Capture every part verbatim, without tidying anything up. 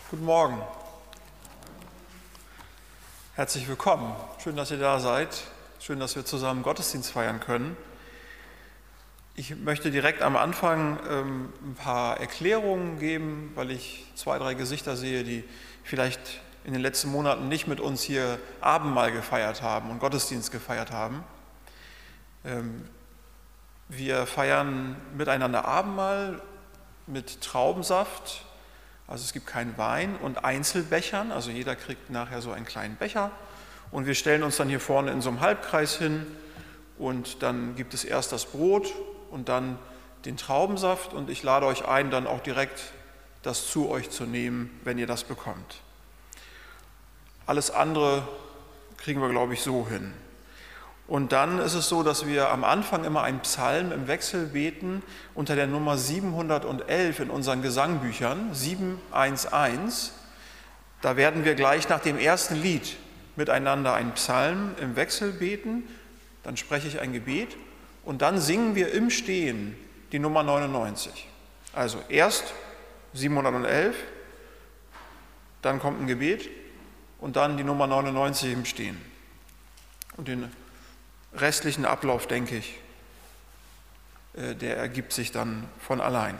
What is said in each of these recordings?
Guten Morgen. Herzlich willkommen. Schön, dass ihr da seid. Schön, dass wir zusammen Gottesdienst feiern können. Ich möchte direkt am Anfang ähm, ein paar Erklärungen geben, weil ich zwei, drei Gesichter sehe, die vielleicht in den letzten Monaten nicht mit uns hier Abendmahl gefeiert haben und Gottesdienst gefeiert haben. Ähm, wir feiern miteinander Abendmahl mit Traubensaft. Also es gibt keinen Wein und Einzelbechern, also jeder kriegt nachher so einen kleinen Becher und wir stellen uns dann hier vorne in so einem Halbkreis hin und dann gibt es erst das Brot und dann den Traubensaft und ich lade euch ein, dann auch direkt das zu euch zu nehmen, wenn ihr das bekommt. Alles andere kriegen wir, glaube ich, so hin. Und dann ist es so, dass wir am Anfang immer einen Psalm im Wechsel beten unter der Nummer siebenhundertelf in unseren Gesangbüchern, sieben eins eins. Da werden wir gleich nach dem ersten Lied miteinander einen Psalm im Wechsel beten, dann spreche ich ein Gebet und dann singen wir im Stehen die Nummer neunundneunzig. Also erst siebenhundertelf, dann kommt ein Gebet und dann die Nummer neunundneunzig im Stehen. Und den restlichen Ablauf, denke ich, der ergibt sich dann von allein.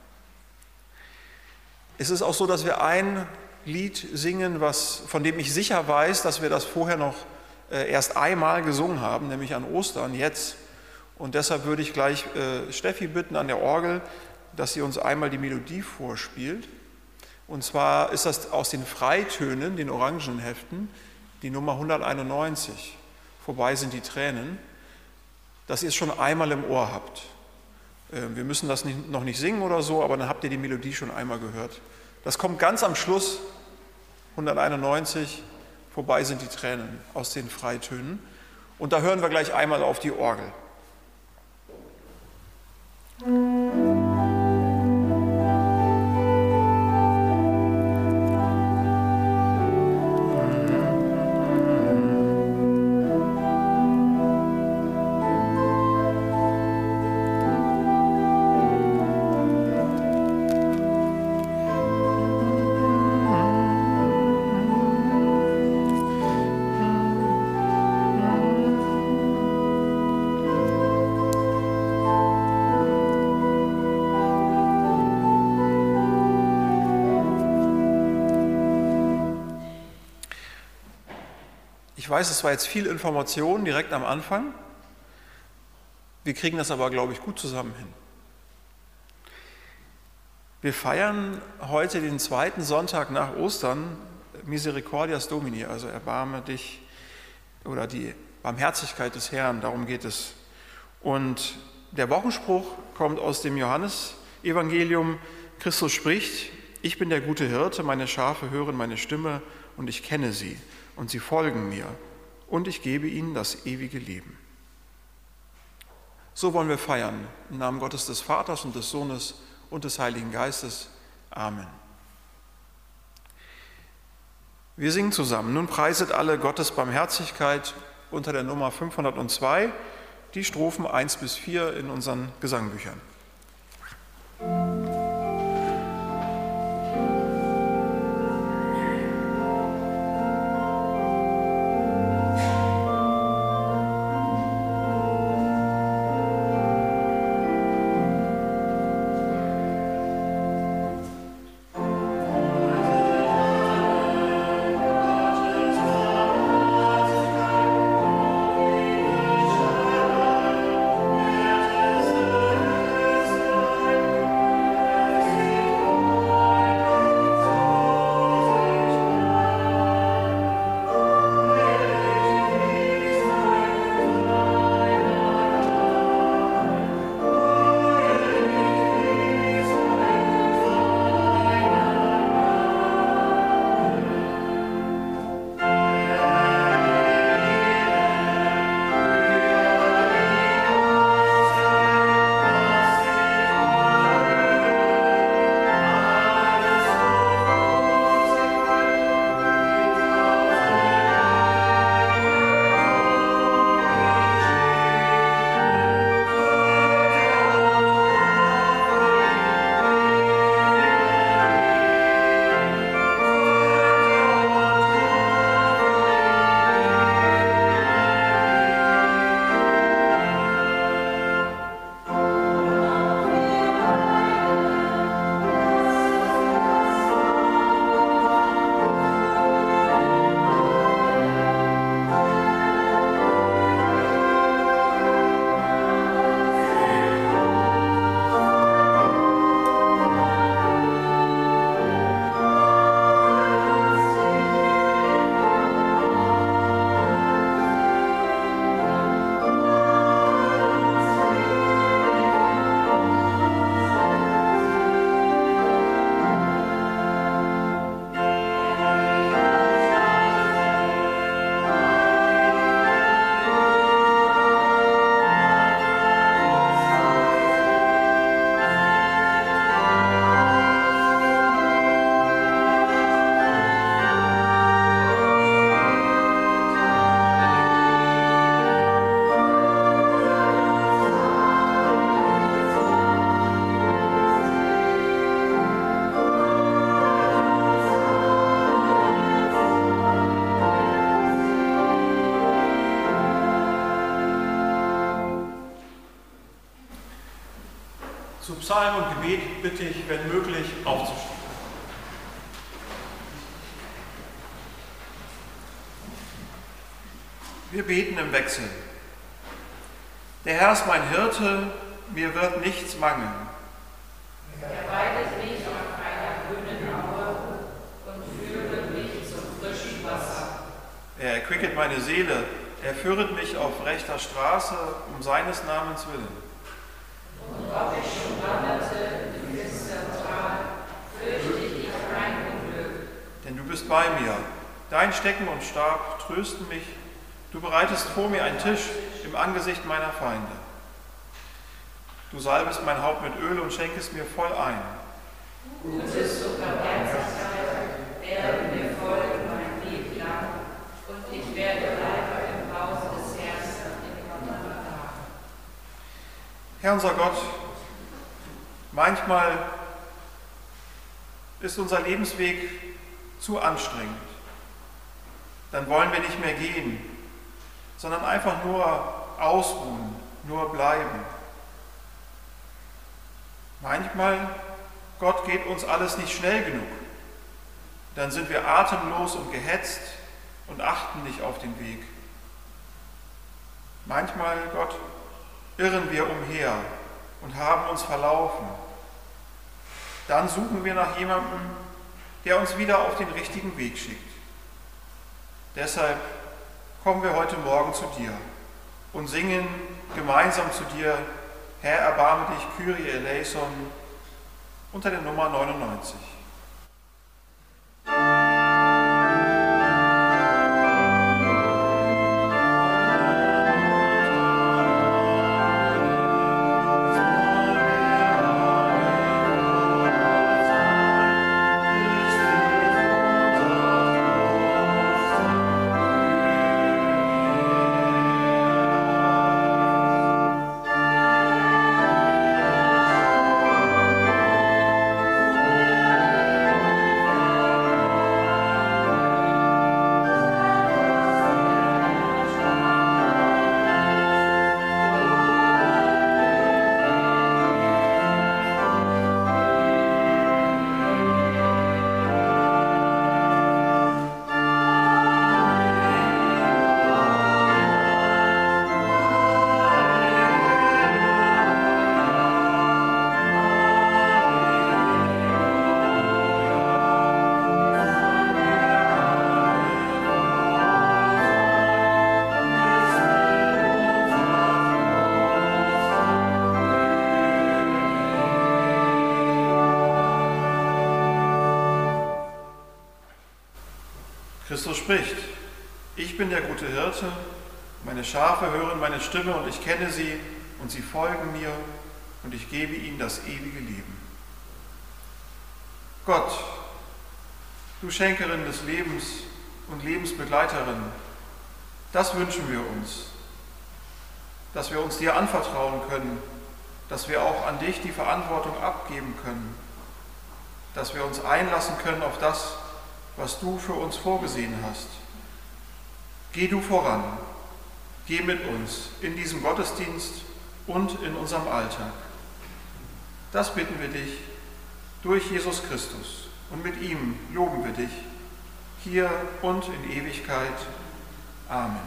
Es ist auch so, dass wir ein Lied singen, was, von dem ich sicher weiß, dass wir das vorher noch erst einmal gesungen haben, nämlich an Ostern, jetzt. Und deshalb würde ich gleich Steffi bitten an der Orgel, dass sie uns einmal die Melodie vorspielt. Und zwar ist das aus den Freitönen, den orangenen Heften, die Nummer hunderteinundneunzig. Vorbei sind die Tränen, dass ihr es schon einmal im Ohr habt. Wir müssen das nicht, noch nicht singen oder so, aber dann habt ihr die Melodie schon einmal gehört. Das kommt ganz am Schluss, hunderteinundneunzig, vorbei sind die Tränen aus den Freitönen. Und da hören wir gleich einmal auf die Orgel. Ich weiß, es war jetzt viel Information direkt am Anfang. Wir kriegen das aber, glaube ich, gut zusammen hin. Wir feiern heute den zweiten Sonntag nach Ostern Misericordias Domini, also erbarme dich oder die Barmherzigkeit des Herrn, darum geht es. Und der Wochenspruch kommt aus dem Johannesevangelium. Christus spricht: Ich bin der gute Hirte, meine Schafe hören meine Stimme und ich kenne sie. Und sie folgen mir, und ich gebe ihnen das ewige Leben. So wollen wir feiern, im Namen Gottes des Vaters und des Sohnes und des Heiligen Geistes. Amen. Wir singen zusammen. Nun preiset alle Gottes Barmherzigkeit unter der Nummer fünfhundertzwei, die Strophen eins bis vier in unseren Gesangbüchern. Amen. Psalm und Gebet bitte ich, wenn möglich, aufzustehen. Wir beten im Wechsel. Der Herr ist mein Hirte, mir wird nichts mangeln. Er weidet mich auf einer grünen Aue und führet mich zum frischen Wasser. Er erquicket meine Seele, er führet mich auf rechter Straße, um seines Namens willen. Und ob ich schon wanderte im finstern Tal, fürchte ich kein Unglück. Denn du bist bei mir, dein Stecken und Stab trösten mich, du bereitest vor mir einen Tisch im Angesicht meiner Feinde. Du salbest mein Haupt mit Öl und schenkest mir voll ein. Gutes und Barmherzigkeit werden mir folgen mein Leben lang, und ich werde bleiben im Hause des Herrn in aller Tage. Herr unser Gott, manchmal ist unser Lebensweg zu anstrengend. Dann wollen wir nicht mehr gehen, sondern einfach nur ausruhen, nur bleiben. Manchmal, Gott, geht uns alles nicht schnell genug. Dann sind wir atemlos und gehetzt und achten nicht auf den Weg. Manchmal, Gott, irren wir umher und haben uns verlaufen. Dann suchen wir nach jemandem, der uns wieder auf den richtigen Weg schickt. Deshalb kommen wir heute Morgen zu dir und singen gemeinsam zu dir, Herr, erbarme dich, Kyrie eleison, unter der Nummer neunundneunzig. Christus spricht, ich bin der gute Hirte, meine Schafe hören meine Stimme und ich kenne sie und sie folgen mir und ich gebe ihnen das ewige Leben. Gott, du Schenkerin des Lebens und Lebensbegleiterin, das wünschen wir uns, dass wir uns dir anvertrauen können, dass wir auch an dich die Verantwortung abgeben können, dass wir uns einlassen können auf das, was du für uns vorgesehen hast. Geh du voran, geh mit uns in diesem Gottesdienst und in unserem Alltag. Das bitten wir dich durch Jesus Christus und mit ihm loben wir dich, hier und in Ewigkeit. Amen.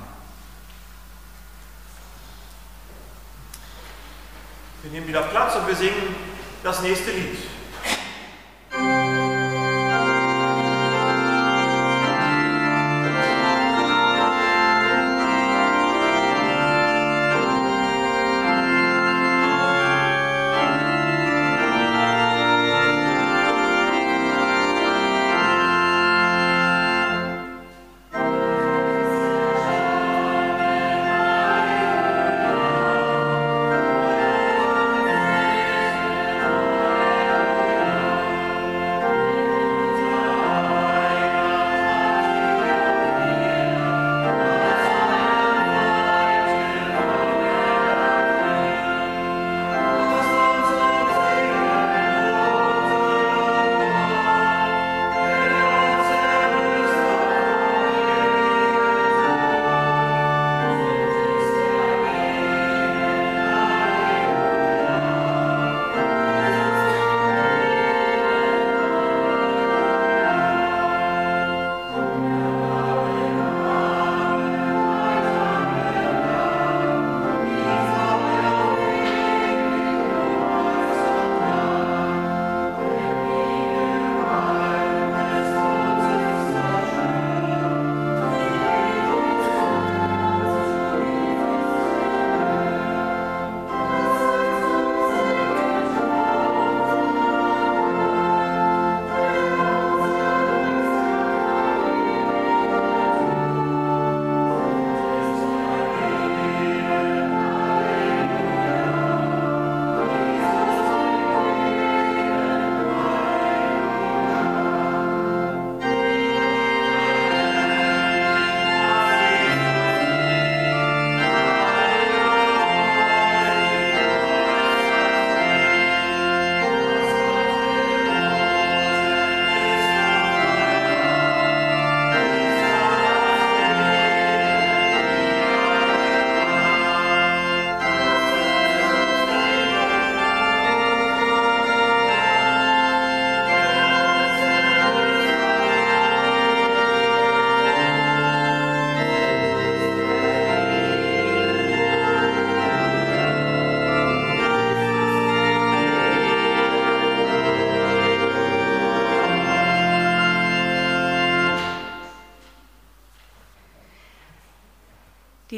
Wir nehmen wieder Platz und wir singen das nächste Lied. Amen.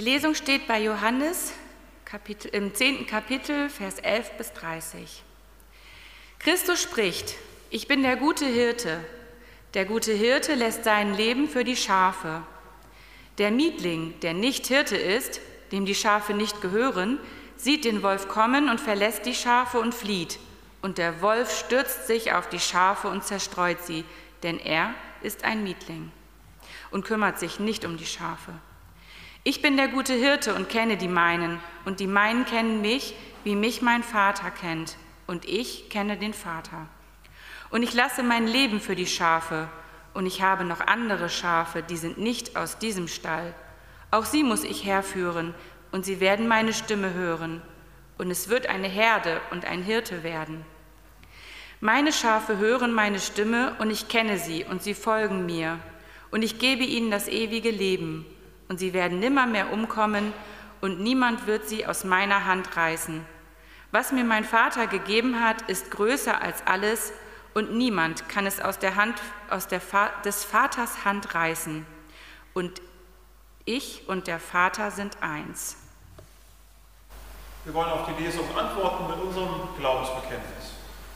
Lesung steht bei Johannes Kapitel, im zehnten Kapitel, Vers elf bis dreißig. Christus spricht: Ich bin der gute Hirte. Der gute Hirte lässt sein Leben für die Schafe. Der Mietling, der nicht Hirte ist, dem die Schafe nicht gehören, sieht den Wolf kommen und verlässt die Schafe und flieht. Und der Wolf stürzt sich auf die Schafe und zerstreut sie, denn er ist ein Mietling und kümmert sich nicht um die Schafe. Ich bin der gute Hirte und kenne die meinen, und die meinen kennen mich, wie mich mein Vater kennt, und ich kenne den Vater. Und ich lasse mein Leben für die Schafe, und ich habe noch andere Schafe, die sind nicht aus diesem Stall. Auch sie muss ich herführen, und sie werden meine Stimme hören, und es wird eine Herde und ein Hirte werden. Meine Schafe hören meine Stimme, und ich kenne sie, und sie folgen mir, und ich gebe ihnen das ewige Leben, und sie werden nimmermehr umkommen, und niemand wird sie aus meiner Hand reißen. Was mir mein Vater gegeben hat, ist größer als alles, und niemand kann es aus der Hand, aus der Va- des Vaters Hand reißen. Und ich und der Vater sind eins. Wir wollen auf die Lesung antworten mit unserem Glaubensbekenntnis.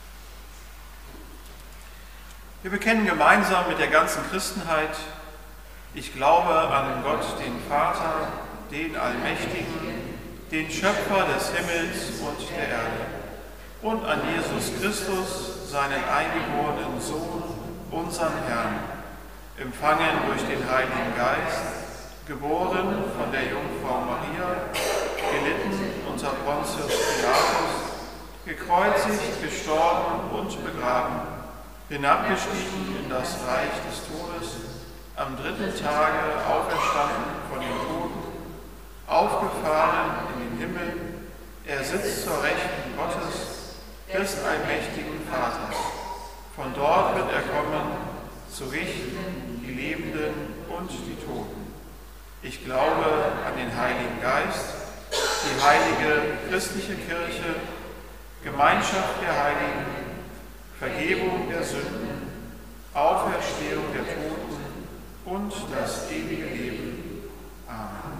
Wir bekennen gemeinsam mit der ganzen Christenheit: Ich glaube an Gott, den Vater, den Allmächtigen, den Schöpfer des Himmels und der Erde, und an Jesus Christus, seinen eingeborenen Sohn, unseren Herrn, empfangen durch den Heiligen Geist, geboren von der Jungfrau Maria, gelitten unter Pontius Pilatus, gekreuzigt, gestorben und begraben, hinabgestiegen in das Reich des Todes, am dritten Tage auferstanden von den Toten, aufgefahren in den Himmel, er sitzt zur Rechten Gottes, des allmächtigen Vaters. Von dort wird er kommen, zu richten die Lebenden und die Toten. Ich glaube an den Heiligen Geist, die heilige christliche Kirche, Gemeinschaft der Heiligen, Vergebung der Sünden, Auferstehung der Toten und das ewige Leben. Amen.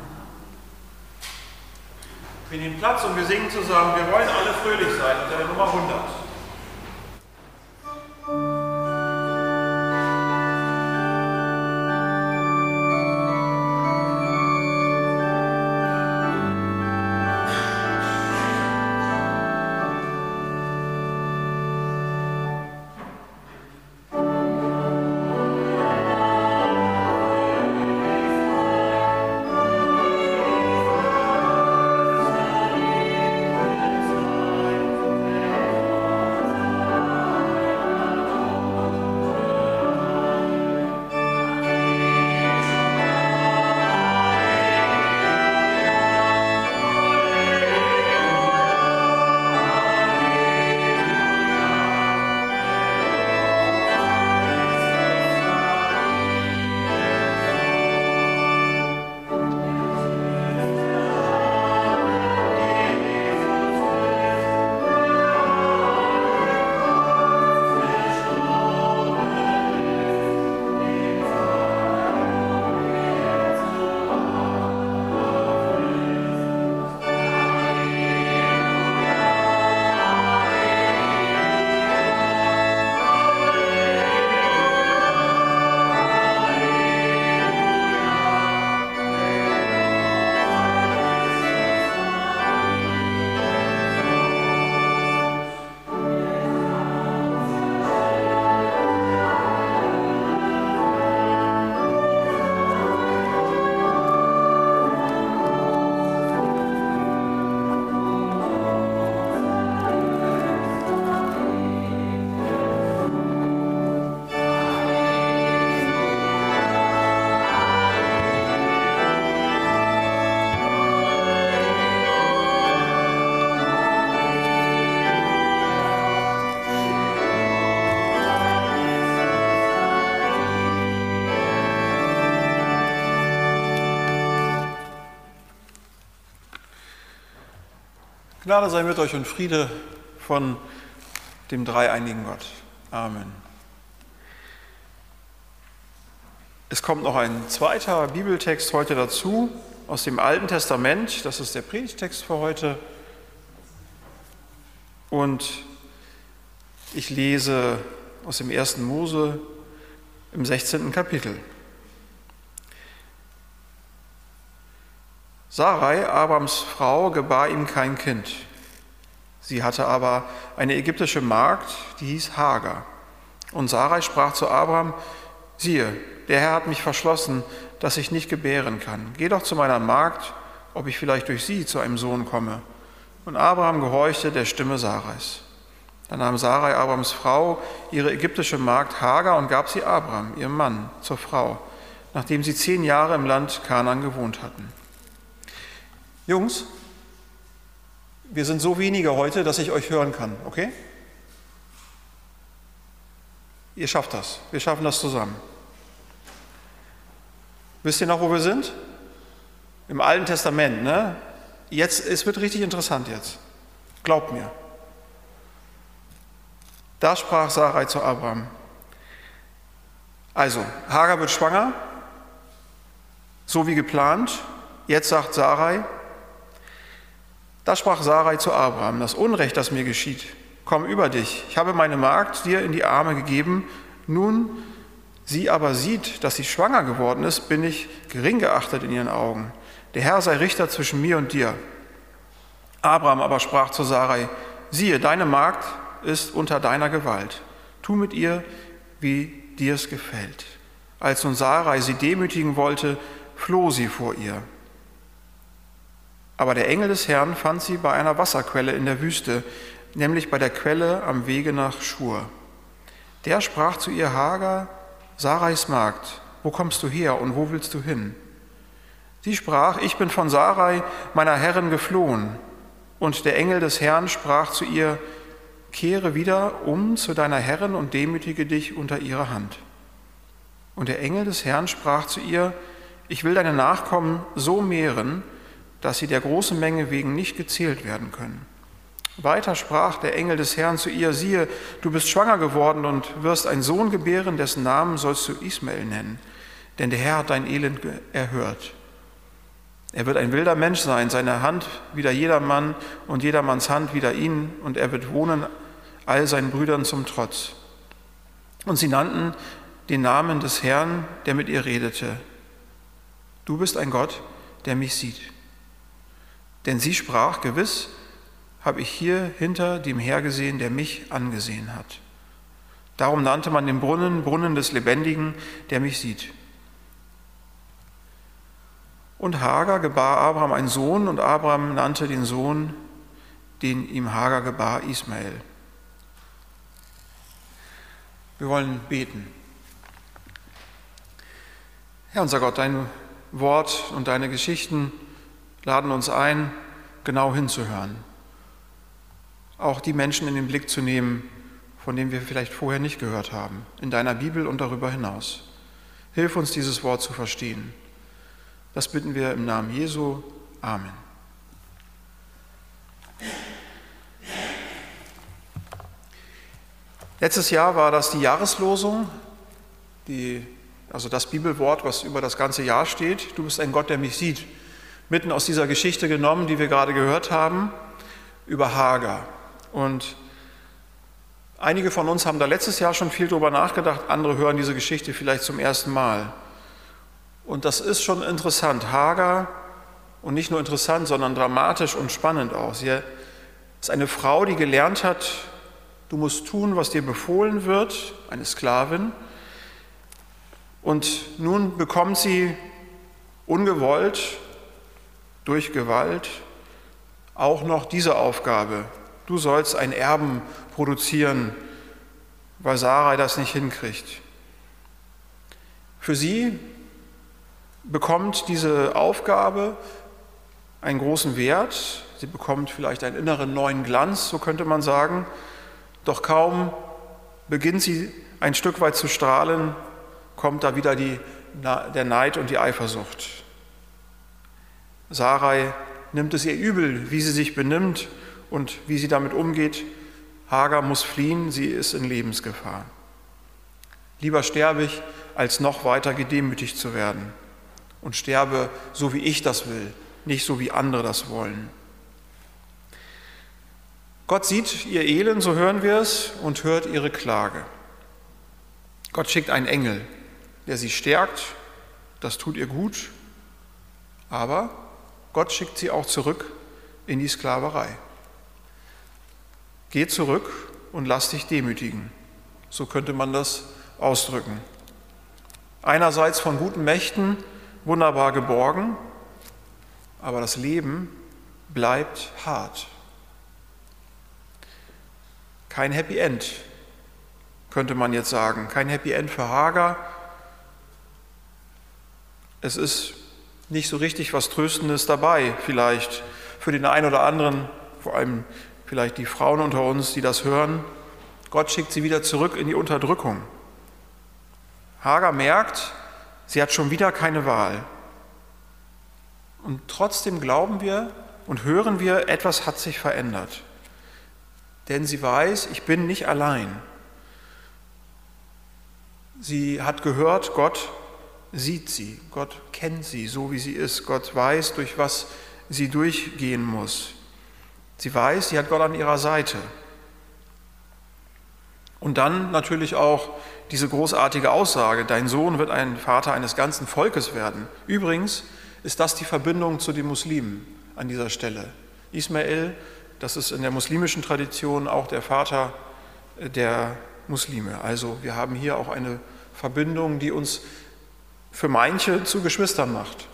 Wir nehmen Platz und wir singen zusammen. Wir wollen alle fröhlich sein, unter der Nummer hundert. Gnade sei mit euch und Friede von dem dreieinigen Gott. Amen. Es kommt noch ein zweiter Bibeltext heute dazu, aus dem Alten Testament. Das ist der Predigtext für heute. Und ich lese aus dem ersten Mose im sechzehnten Kapitel. Sarai, Abrams Frau, gebar ihm kein Kind. Sie hatte aber eine ägyptische Magd, die hieß Hagar. Und Sarai sprach zu Abram: Siehe, der Herr hat mich verschlossen, dass ich nicht gebären kann. Geh doch zu meiner Magd, ob ich vielleicht durch sie zu einem Sohn komme. Und Abraham gehorchte der Stimme Sarais. Dann nahm Sarai, Abrams Frau, ihre ägyptische Magd Hagar und gab sie Abram, ihrem Mann, zur Frau, nachdem sie zehn Jahre im Land Kanaan gewohnt hatten. Jungs, wir sind so wenige heute, dass ich euch hören kann, okay? Ihr schafft das. Wir schaffen das zusammen. Wisst ihr noch, wo wir sind? Im Alten Testament, ne? Jetzt, es wird richtig interessant jetzt. Glaubt mir. Da sprach Sarai zu Abram. Also, Hagar wird schwanger, so wie geplant. Jetzt sagt Sarai, da sprach Sarai zu Abram: Das Unrecht, das mir geschieht, komm über dich. Ich habe meine Magd dir in die Arme gegeben. Nun sie aber sieht, dass sie schwanger geworden ist, bin ich gering geachtet in ihren Augen. Der Herr sei Richter zwischen mir und dir. Abram aber sprach zu Sarai: Siehe, deine Magd ist unter deiner Gewalt. Tu mit ihr, wie dir es gefällt. Als nun Sarai sie demütigen wollte, floh sie vor ihr. Aber der Engel des Herrn fand sie bei einer Wasserquelle in der Wüste, nämlich bei der Quelle am Wege nach Schur. Der sprach zu ihr: Hagar, Sarais Magd, wo kommst du her und wo willst du hin? Sie sprach: Ich bin von Sarai, meiner Herrin, geflohen. Und der Engel des Herrn sprach zu ihr: Kehre wieder um zu deiner Herrin und demütige dich unter ihrer Hand. Und der Engel des Herrn sprach zu ihr: Ich will deine Nachkommen so mehren, dass sie der großen Menge wegen nicht gezählt werden können. Weiter sprach der Engel des Herrn zu ihr: Siehe, du bist schwanger geworden und wirst einen Sohn gebären, dessen Namen sollst du Ismael nennen, denn der Herr hat dein Elend erhört. Er wird ein wilder Mensch sein, seine Hand wider jedermann und jedermanns Hand wider ihn, und er wird wohnen all seinen Brüdern zum Trotz. Und sie nannten den Namen des Herrn, der mit ihr redete: Du bist ein Gott, der mich sieht. Denn sie sprach: Gewiss habe ich hier hinter dem Herr gesehen, der mich angesehen hat. Darum nannte man den Brunnen Brunnen des Lebendigen, der mich sieht. Und Hagar gebar Abraham einen Sohn, und Abraham nannte den Sohn, den ihm Hagar gebar, Ismael. Wir wollen beten. Herr unser Gott, dein Wort und deine Geschichten laden uns ein, genau hinzuhören. Auch die Menschen in den Blick zu nehmen, von denen wir vielleicht vorher nicht gehört haben, in deiner Bibel und darüber hinaus. Hilf uns, dieses Wort zu verstehen. Das bitten wir im Namen Jesu. Amen. Letztes Jahr war das die Jahreslosung, die, also das Bibelwort, was über das ganze Jahr steht. Du bist ein Gott, der mich sieht. Mitten aus dieser Geschichte genommen, die wir gerade gehört haben, über Hagar. Und einige von uns haben da letztes Jahr schon viel drüber nachgedacht, andere hören diese Geschichte vielleicht zum ersten Mal. Und das ist schon interessant. Hagar, und nicht nur interessant, sondern dramatisch und spannend auch. Sie ist eine Frau, die gelernt hat, du musst tun, was dir befohlen wird, eine Sklavin. Und nun bekommt sie ungewollt, durch Gewalt, auch noch diese Aufgabe. Du sollst einen Erben produzieren, weil Sarai das nicht hinkriegt. Für sie bekommt diese Aufgabe einen großen Wert. Sie bekommt vielleicht einen inneren neuen Glanz, so könnte man sagen. Doch kaum beginnt sie ein Stück weit zu strahlen, kommt da wieder die, der Neid und die Eifersucht. Sarai nimmt es ihr übel, wie sie sich benimmt und wie sie damit umgeht. Hagar muss fliehen, sie ist in Lebensgefahr. Lieber sterbe ich, als noch weiter gedemütigt zu werden und sterbe so, wie ich das will, nicht so, wie andere das wollen. Gott sieht ihr Elend, so hören wir es, und hört ihre Klage. Gott schickt einen Engel, der sie stärkt, das tut ihr gut, aber Gott schickt sie auch zurück in die Sklaverei. Geh zurück und lass dich demütigen, so könnte man das ausdrücken. Einerseits von guten Mächten wunderbar geborgen, aber das Leben bleibt hart. Kein Happy End, könnte man jetzt sagen. Kein Happy End für Hagar. Es ist nicht so richtig was Tröstendes dabei, vielleicht für den einen oder anderen, vor allem vielleicht die Frauen unter uns, die das hören. Gott schickt sie wieder zurück in die Unterdrückung. Hagar merkt, sie hat schon wieder keine Wahl. Und trotzdem glauben wir und hören wir, etwas hat sich verändert. Denn sie weiß, ich bin nicht allein. Sie hat gehört, Gott sieht sie, Gott kennt sie, so wie sie ist. Gott weiß, durch was sie durchgehen muss. Sie weiß, sie hat Gott an ihrer Seite. Und dann natürlich auch diese großartige Aussage, dein Sohn wird ein Vater eines ganzen Volkes werden. Übrigens ist das die Verbindung zu den Muslimen an dieser Stelle. Ismael, das ist in der muslimischen Tradition auch der Vater der Muslime. Also wir haben hier auch eine Verbindung, die uns für manche zu Geschwistern macht.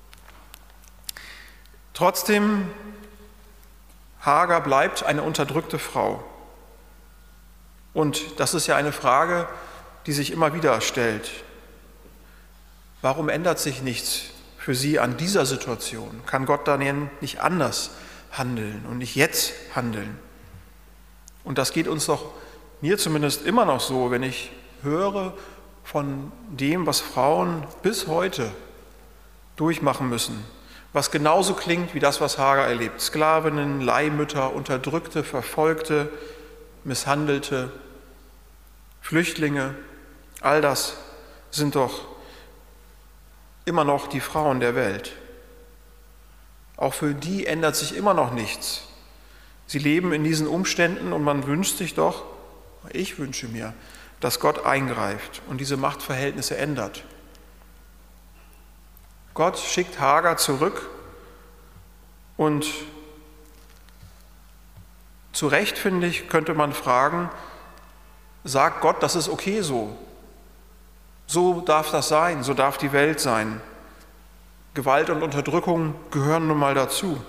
Trotzdem, Hagar bleibt eine unterdrückte Frau. Und das ist ja eine Frage, die sich immer wieder stellt. Warum ändert sich nichts für sie an dieser Situation? Kann Gott dann nicht anders handeln und nicht jetzt handeln? Und das geht uns doch, mir zumindest immer noch so, wenn ich höre von dem, was Frauen bis heute durchmachen müssen, was genauso klingt wie das, was Hagar erlebt. Sklavinnen, Leihmütter, Unterdrückte, Verfolgte, Misshandelte, Flüchtlinge, all das sind doch immer noch die Frauen der Welt. Auch für die ändert sich immer noch nichts. Sie leben in diesen Umständen und man wünscht sich doch, ich wünsche mir, dass Gott eingreift und diese Machtverhältnisse ändert. Gott schickt Hagar zurück und zu Recht, finde ich, könnte man fragen, sagt Gott, das ist okay so. So darf das sein, so darf die Welt sein. Gewalt und Unterdrückung gehören nun mal dazu.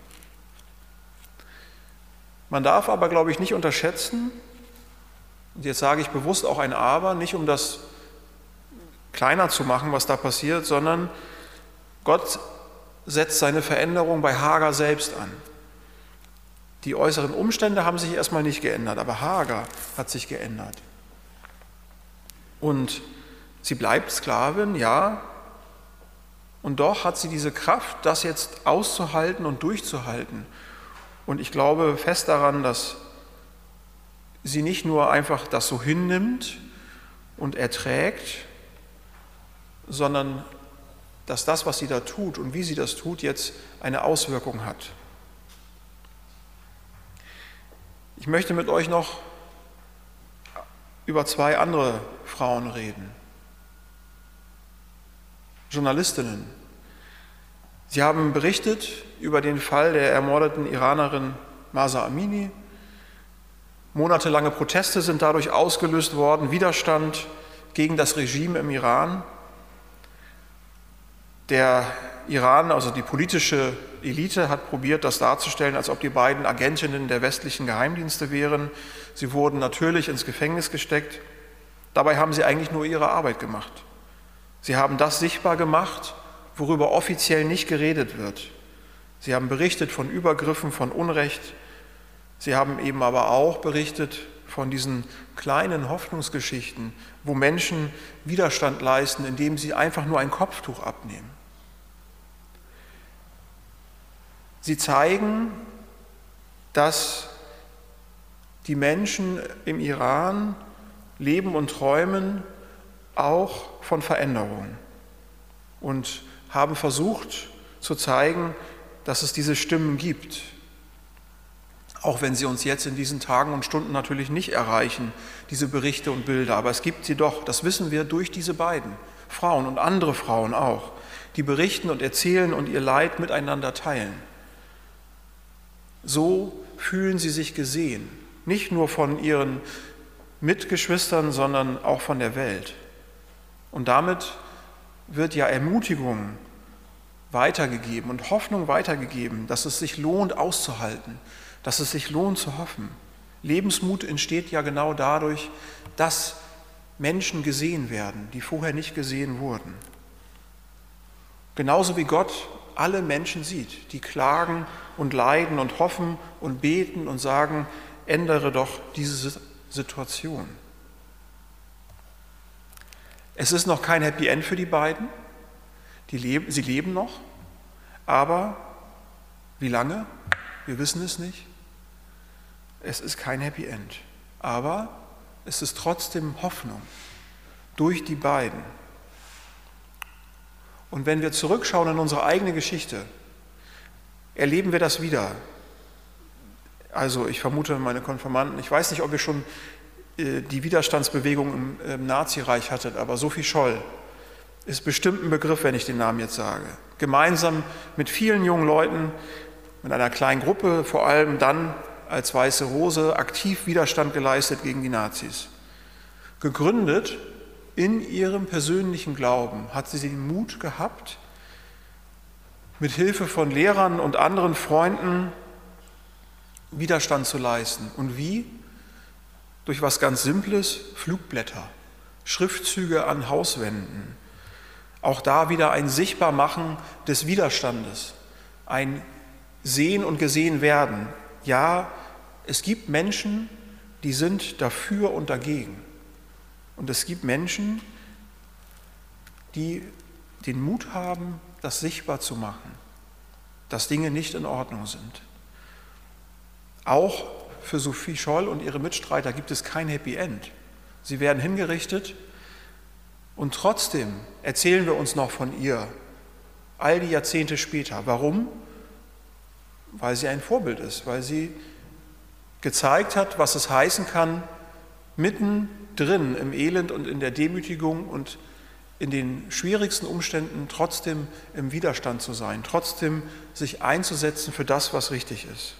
Man darf aber, glaube ich, nicht unterschätzen, und jetzt sage ich bewusst auch ein Aber, nicht um das kleiner zu machen, was da passiert, sondern Gott setzt seine Veränderung bei Hagar selbst an. Die äußeren Umstände haben sich erstmal nicht geändert, aber Hagar hat sich geändert. Und sie bleibt Sklavin, ja, und doch hat sie diese Kraft, das jetzt auszuhalten und durchzuhalten. Und ich glaube fest daran, dass sie nicht nur einfach das so hinnimmt und erträgt, sondern dass das, was sie da tut und wie sie das tut, jetzt eine Auswirkung hat. Ich möchte mit euch noch über zwei andere Frauen reden. Journalistinnen. Sie haben berichtet über den Fall der ermordeten Iranerin Mahsa Amini. Monatelange Proteste sind dadurch ausgelöst worden, Widerstand gegen das Regime im Iran. Der Iran, also die politische Elite, hat probiert, das darzustellen, als ob die beiden Agentinnen der westlichen Geheimdienste wären. Sie wurden natürlich ins Gefängnis gesteckt. Dabei haben sie eigentlich nur ihre Arbeit gemacht. Sie haben das sichtbar gemacht, worüber offiziell nicht geredet wird. Sie haben berichtet von Übergriffen, von Unrecht. Sie haben eben aber auch berichtet von diesen kleinen Hoffnungsgeschichten, wo Menschen Widerstand leisten, indem sie einfach nur ein Kopftuch abnehmen. Sie zeigen, dass die Menschen im Iran leben und träumen auch von Veränderung und haben versucht zu zeigen, dass es diese Stimmen gibt, auch wenn sie uns jetzt in diesen Tagen und Stunden natürlich nicht erreichen, diese Berichte und Bilder. Aber es gibt sie doch, das wissen wir durch diese beiden Frauen und andere Frauen auch, die berichten und erzählen und ihr Leid miteinander teilen. So fühlen sie sich gesehen, nicht nur von ihren Mitgeschwistern, sondern auch von der Welt. Und damit wird ja Ermutigung weitergegeben und Hoffnung weitergegeben, dass es sich lohnt auszuhalten, dass es sich lohnt zu hoffen. Lebensmut entsteht ja genau dadurch, dass Menschen gesehen werden, die vorher nicht gesehen wurden. Genauso wie Gott alle Menschen sieht, die klagen und leiden und hoffen und beten und sagen, ändere doch diese Situation. Es ist noch kein Happy End für die beiden, die leben, sie leben noch, aber wie lange? Wir wissen es nicht. Es ist kein Happy End, aber es ist trotzdem Hoffnung durch die beiden. Und wenn wir zurückschauen in unsere eigene Geschichte, erleben wir das wieder. Also ich vermute meine Konfirmanden, ich weiß nicht, ob ihr schon äh, die Widerstandsbewegung im, im Nazireich hattet, aber Sophie Scholl ist bestimmt ein Begriff, wenn ich den Namen jetzt sage. Gemeinsam mit vielen jungen Leuten, mit einer kleinen Gruppe, vor allem dann als Weiße Rose, aktiv Widerstand geleistet gegen die Nazis. Gegründet in ihrem persönlichen Glauben hat sie den Mut gehabt, mit Hilfe von Lehrern und anderen Freunden Widerstand zu leisten. Und wie? Durch was ganz Simples, Flugblätter, Schriftzüge an Hauswänden. Auch da wieder ein Sichtbarmachen des Widerstandes, ein Sehen und gesehen werden. Ja, es gibt Menschen, die sind dafür und dagegen. Und es gibt Menschen, die den Mut haben, das sichtbar zu machen, dass Dinge nicht in Ordnung sind. Auch für Sophie Scholl und ihre Mitstreiter gibt es kein Happy End. Sie werden hingerichtet und trotzdem erzählen wir uns noch von ihr, all die Jahrzehnte später. Warum? Weil sie ein Vorbild ist, weil sie gezeigt hat, was es heißen kann, mittendrin im Elend und in der Demütigung und in den schwierigsten Umständen trotzdem im Widerstand zu sein, trotzdem sich einzusetzen für das, was richtig ist.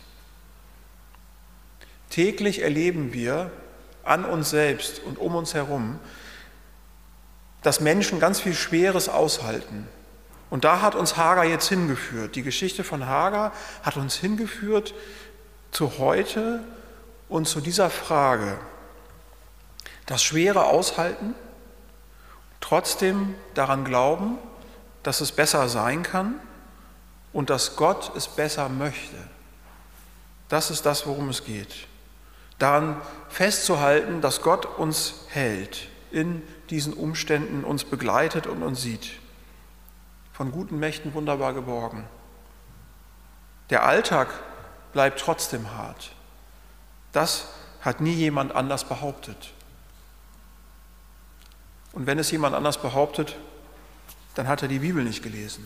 Täglich erleben wir an uns selbst und um uns herum, dass Menschen ganz viel Schweres aushalten. Und da hat uns Hagar jetzt hingeführt. Die Geschichte von Hagar hat uns hingeführt zu heute und zu dieser Frage. Das Schwere aushalten, trotzdem daran glauben, dass es besser sein kann und dass Gott es besser möchte. Das ist das, worum es geht. Daran festzuhalten, dass Gott uns hält, in diesen Umständen uns begleitet und uns sieht. Von guten Mächten wunderbar geborgen. Der Alltag bleibt trotzdem hart. Das hat nie jemand anders behauptet. Und wenn es jemand anders behauptet, dann hat er die Bibel nicht gelesen.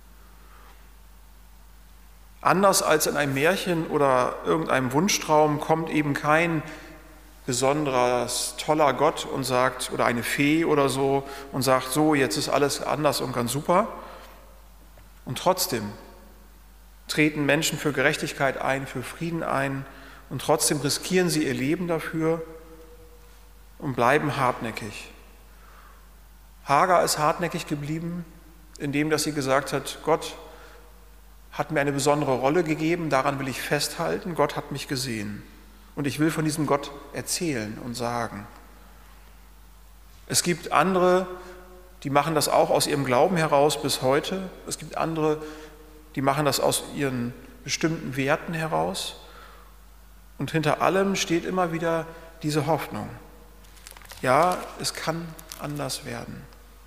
Anders als in einem Märchen oder irgendeinem Wunschtraum kommt eben kein besonderes, toller Gott und sagt, oder eine Fee oder so, und sagt, so, jetzt ist alles anders und ganz super. Und trotzdem treten Menschen für Gerechtigkeit ein, für Frieden ein, und trotzdem riskieren sie ihr Leben dafür und bleiben hartnäckig. Hagar ist hartnäckig geblieben, indem dass sie gesagt hat, Gott hat mir eine besondere Rolle gegeben, daran will ich festhalten, Gott hat mich gesehen. Und ich will von diesem Gott erzählen und sagen. Es gibt andere, die machen das auch aus ihrem Glauben heraus bis heute. Es gibt andere, die machen das aus ihren bestimmten Werten heraus. Und hinter allem steht immer wieder diese Hoffnung. Ja, es kann anders werden.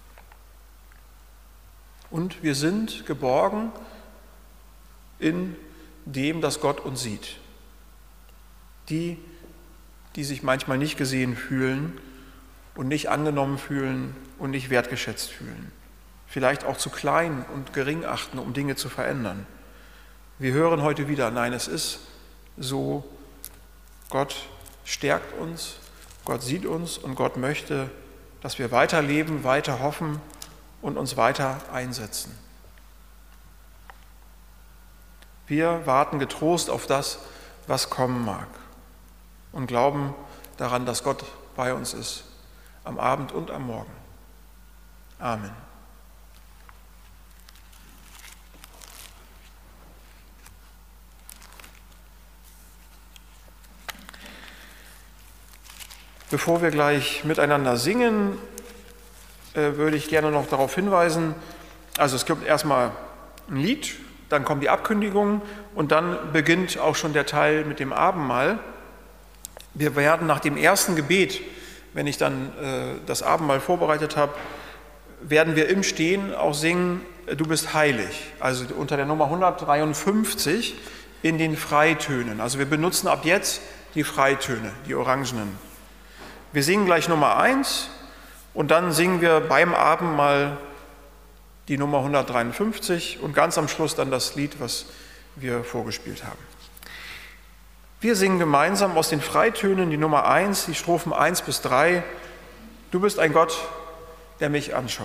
Und wir sind geborgen in dem, dass Gott uns sieht. Die, die sich manchmal nicht gesehen fühlen und nicht angenommen fühlen und nicht wertgeschätzt fühlen. Vielleicht auch zu klein und gering achten, um Dinge zu verändern. Wir hören heute wieder, nein, es ist so, Gott stärkt uns, Gott sieht uns und Gott möchte, dass wir weiterleben, weiter hoffen und uns weiter einsetzen. Wir warten getrost auf das, was kommen mag und glauben daran, dass Gott bei uns ist, am Abend und am Morgen. Amen. Bevor wir gleich miteinander singen, äh, würde ich gerne noch darauf hinweisen, also es gibt erstmal ein Lied, dann kommt die Abkündigung und dann beginnt auch schon der Teil mit dem Abendmahl. Wir werden nach dem ersten Gebet, wenn ich dann äh, das Abendmahl vorbereitet habe, werden wir im Stehen auch singen, du bist heilig, also unter der Nummer hundertdreiundfünfzig in den Freitönen. Also wir benutzen ab jetzt die Freitöne, die orangenen. Wir singen gleich Nummer eins und dann singen wir beim Abendmahl die Nummer hundertdreiundfünfzig und ganz am Schluss dann das Lied, was wir vorgespielt haben. Wir singen gemeinsam aus den Freitönen die Nummer eins, die Strophen eins bis drei. Du bist ein Gott, der mich anschaut.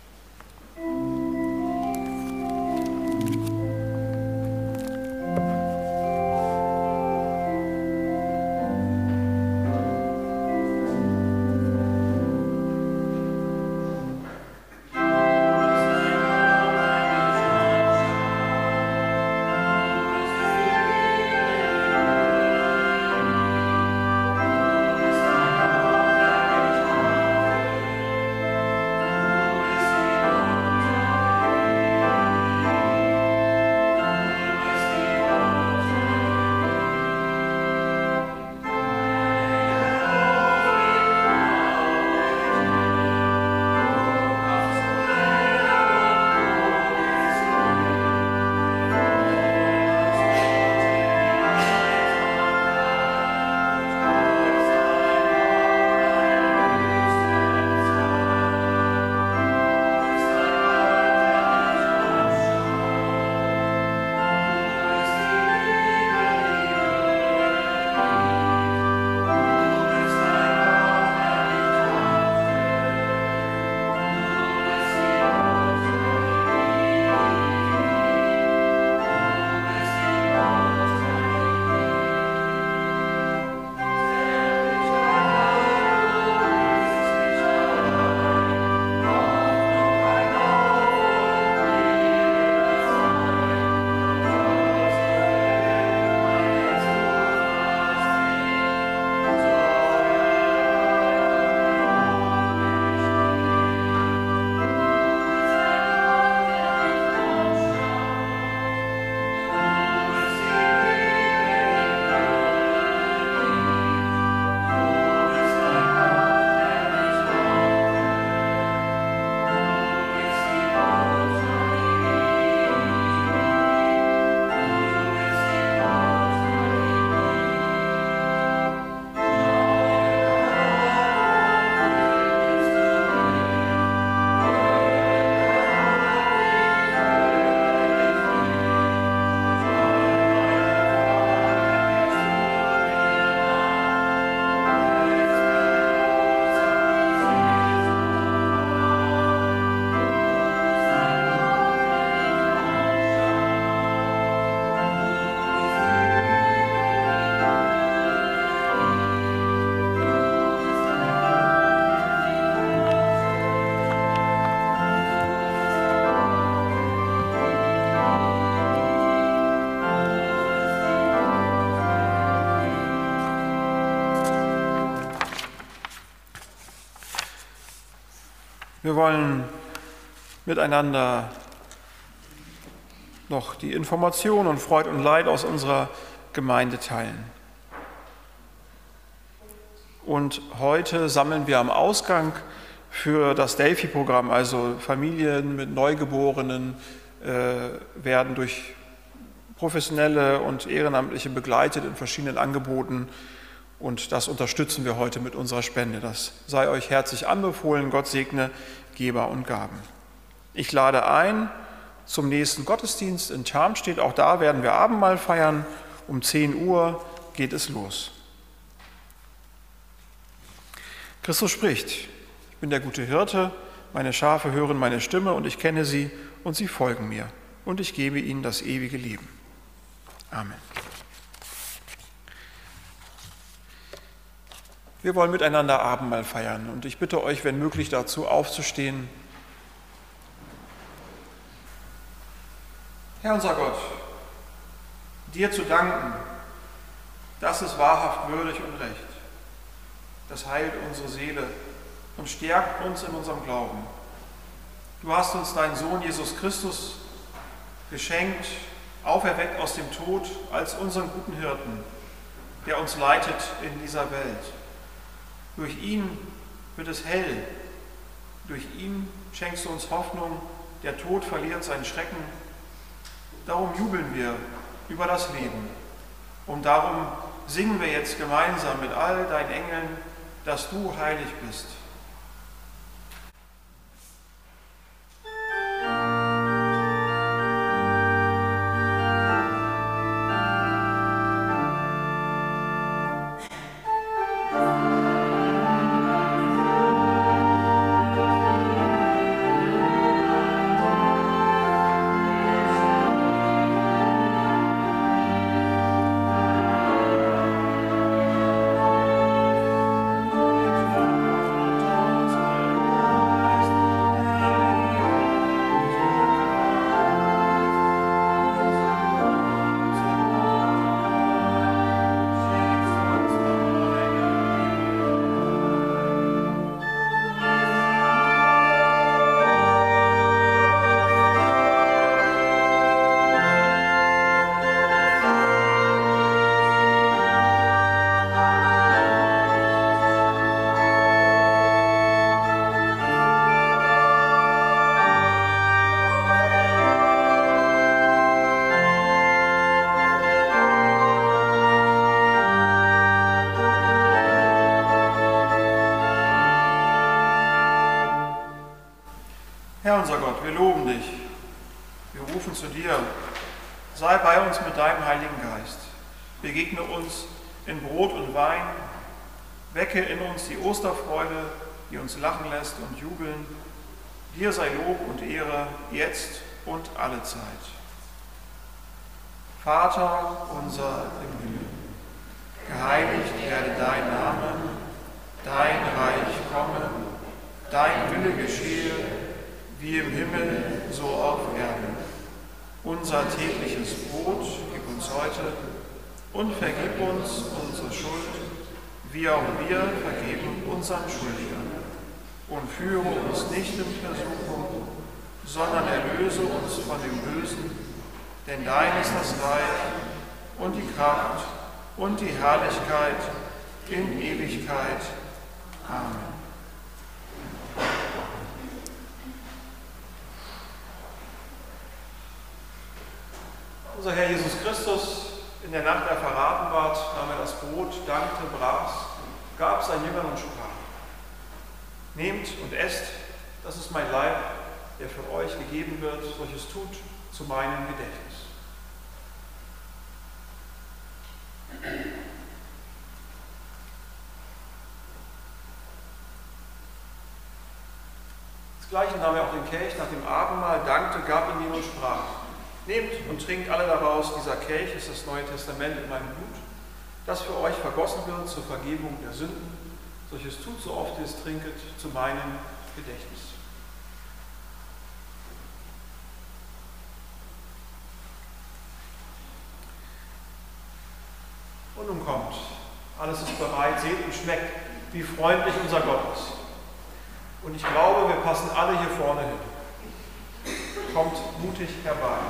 Wir wollen miteinander noch die Information und Freud und Leid aus unserer Gemeinde teilen. Und heute sammeln wir am Ausgang für das Delphi-Programm, also Familien mit Neugeborenen äh, werden durch Professionelle und Ehrenamtliche begleitet in verschiedenen Angeboten. Und das unterstützen wir heute mit unserer Spende. Das sei euch herzlich anbefohlen. Gott segne Geber und Gaben. Ich lade ein zum nächsten Gottesdienst in Tharmstedt. Auch da werden wir Abendmahl feiern. Um zehn Uhr geht es los. Christus spricht: Ich bin der gute Hirte, meine Schafe hören meine Stimme und ich kenne sie und sie folgen mir. Und ich gebe ihnen das ewige Leben. Amen. Wir wollen miteinander Abendmahl feiern und ich bitte euch, wenn möglich, dazu aufzustehen. Herr unser Gott, dir zu danken, das ist wahrhaft würdig und recht. Das heilt unsere Seele und stärkt uns in unserem Glauben. Du hast uns deinen Sohn Jesus Christus geschenkt, auferweckt aus dem Tod als unseren guten Hirten, der uns leitet in dieser Welt. Durch ihn wird es hell. Durch ihn schenkst du uns Hoffnung. Der Tod verliert seinen Schrecken. Darum jubeln wir über das Leben. Und darum singen wir jetzt gemeinsam mit all deinen Engeln, dass du heilig bist. Herr unser Gott, wir loben dich, wir rufen zu dir, sei bei uns mit deinem Heiligen Geist, begegne uns in Brot und Wein, wecke in uns die Osterfreude, die uns lachen lässt und jubeln, dir sei Lob und Ehre, jetzt und alle Zeit. Vater unser im Himmel, geheiligt werde dein Name, dein Reich komme, dein Wille geschehe, wie im Himmel, so auf Erden. Unser tägliches Brot gib uns heute und vergib uns unsere Schuld, wie auch wir vergeben unseren Schuldigern. Und führe uns nicht in Versuchung, sondern erlöse uns von dem Bösen, denn dein ist das Reich und die Kraft und die Herrlichkeit in Ewigkeit. Amen. Unser Herr Jesus Christus, in der Nacht, der verraten ward, nahm er das Brot, dankte, brach's, gab seinen Jüngern und sprach: Nehmt und esst, das ist mein Leib, der für euch gegeben wird, solches tut zu meinem Gedächtnis. Desgleichen nahm er auch den Kelch nach dem Abendmahl, dankte, gab ihn ihnen und sprach: Nehmt und trinkt alle daraus, dieser Kelch ist das Neue Testament in meinem Blut, das für euch vergossen wird zur Vergebung der Sünden. Solches tut, so oft ihr es trinket, zu meinem Gedächtnis. Und nun kommt, alles ist bereit, seht und schmeckt, wie freundlich unser Gott ist. Und ich glaube, wir passen alle hier vorne hin. Kommt mutig herbei.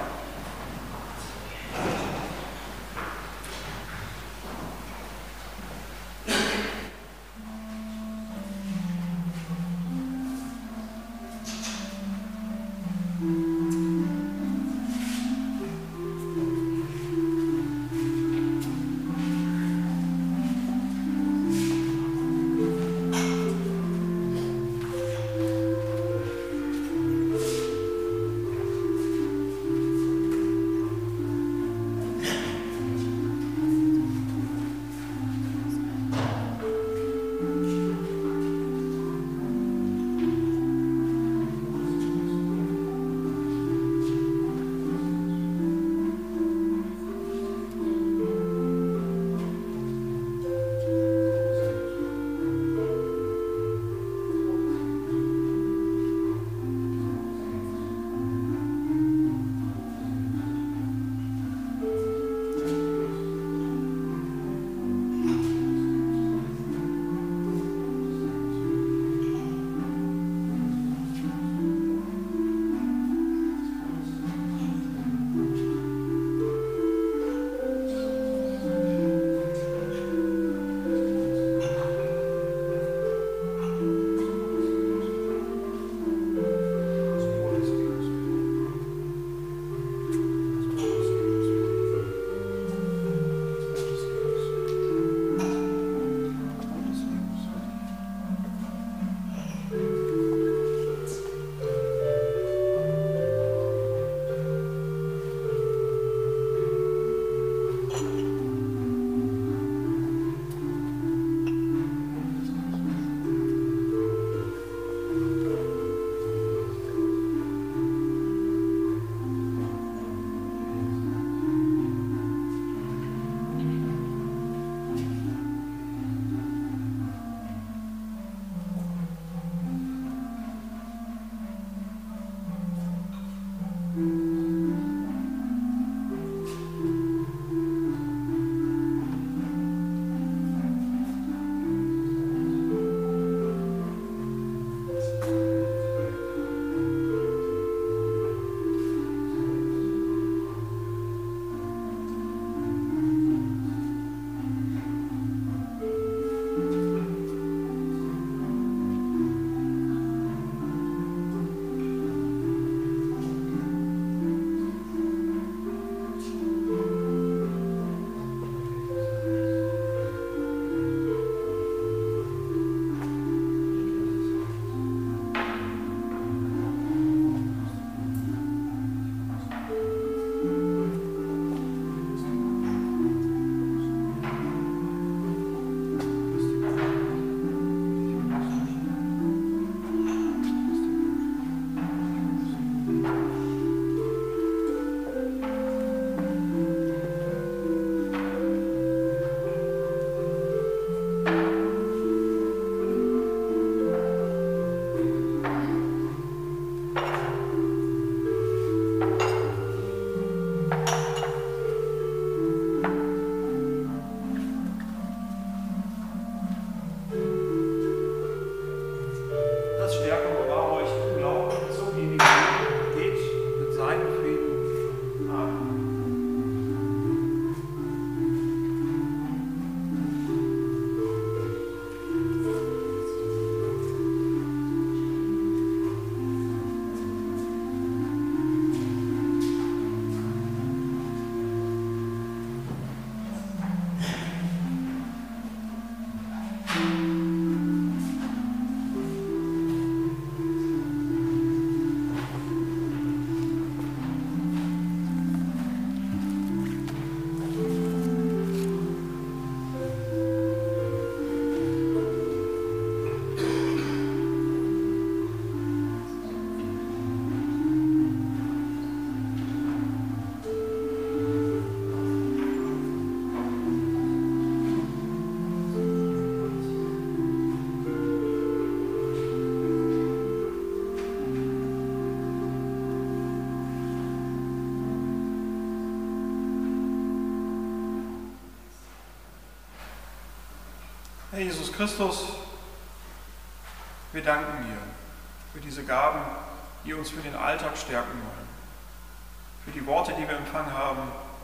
Herr Jesus Christus, wir danken dir für diese Gaben, die uns für den Alltag stärken wollen, für die Worte, die wir empfangen haben.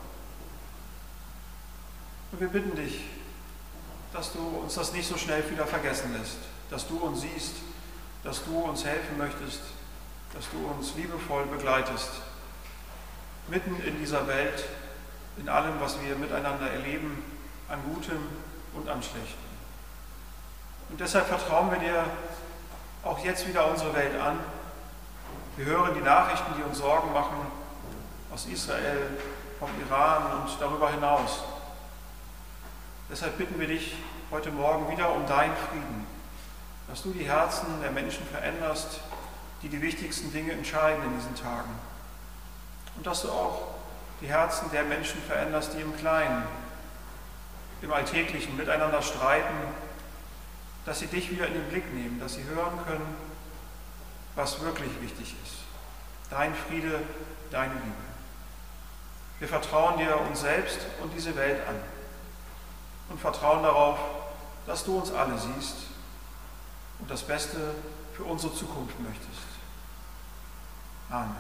Und wir bitten dich, dass du uns das nicht so schnell wieder vergessen lässt, dass du uns siehst, dass du uns helfen möchtest, dass du uns liebevoll begleitest, mitten in dieser Welt, in allem, was wir miteinander erleben, an Gutem und an Schlechtem. Und deshalb vertrauen wir dir auch jetzt wieder unsere Welt an. Wir hören die Nachrichten, die uns Sorgen machen, aus Israel, vom Iran und darüber hinaus. Deshalb bitten wir dich heute Morgen wieder um deinen Frieden, dass du die Herzen der Menschen veränderst, die die wichtigsten Dinge entscheiden in diesen Tagen. Und dass du auch die Herzen der Menschen veränderst, die im Kleinen, im Alltäglichen miteinander streiten, dass sie dich wieder in den Blick nehmen, dass sie hören können, was wirklich wichtig ist. Dein Friede, deine Liebe. Wir vertrauen dir uns selbst und diese Welt an und vertrauen darauf, dass du uns alle siehst und das Beste für unsere Zukunft möchtest. Amen.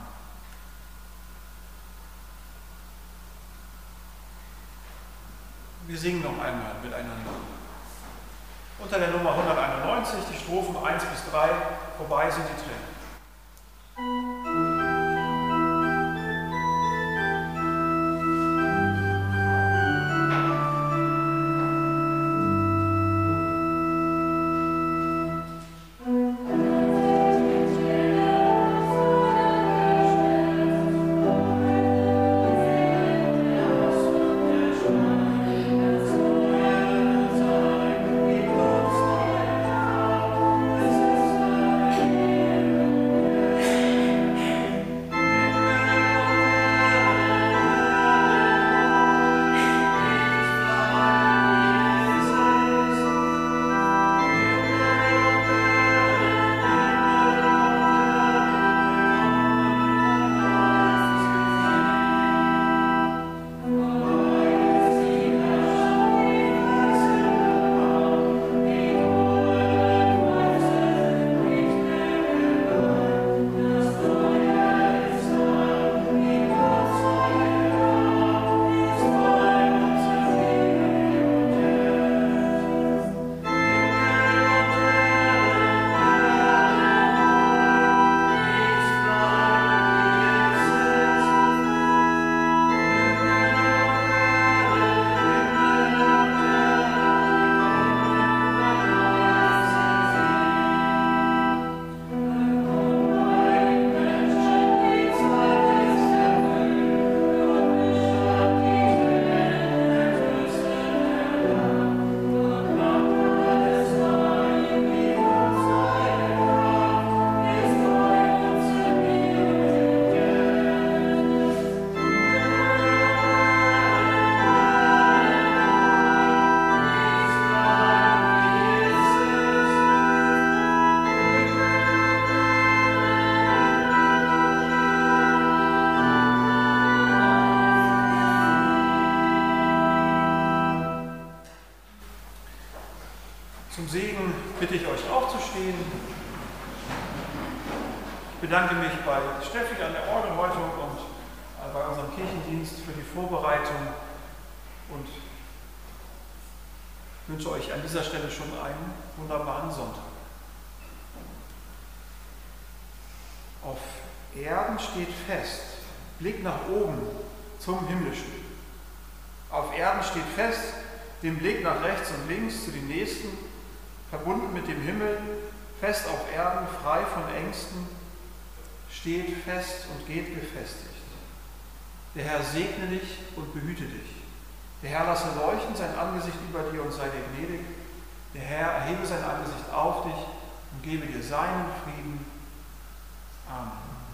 Wir singen noch einmal miteinander. Unter der Nummer hunderteinundneunzig, die Strophen eins bis drei, vorbei sind die Tränen. Zum Segen bitte ich euch aufzustehen. Ich bedanke mich bei Steffi an der Orgel heute und bei unserem Kirchendienst für die Vorbereitung und wünsche euch an dieser Stelle schon einen wunderbaren Sonntag. Auf Erden steht fest, Blick nach oben zum Himmlischen. Auf Erden steht fest, den Blick nach rechts und links zu den Nächsten, verbunden mit dem Himmel, fest auf Erden, frei von Ängsten, steht fest und geht gefestigt. Der Herr segne dich und behüte dich. Der Herr lasse leuchten sein Angesicht über dir und sei dir gnädig. Der Herr erhebe sein Angesicht auf dich und gebe dir seinen Frieden. Amen.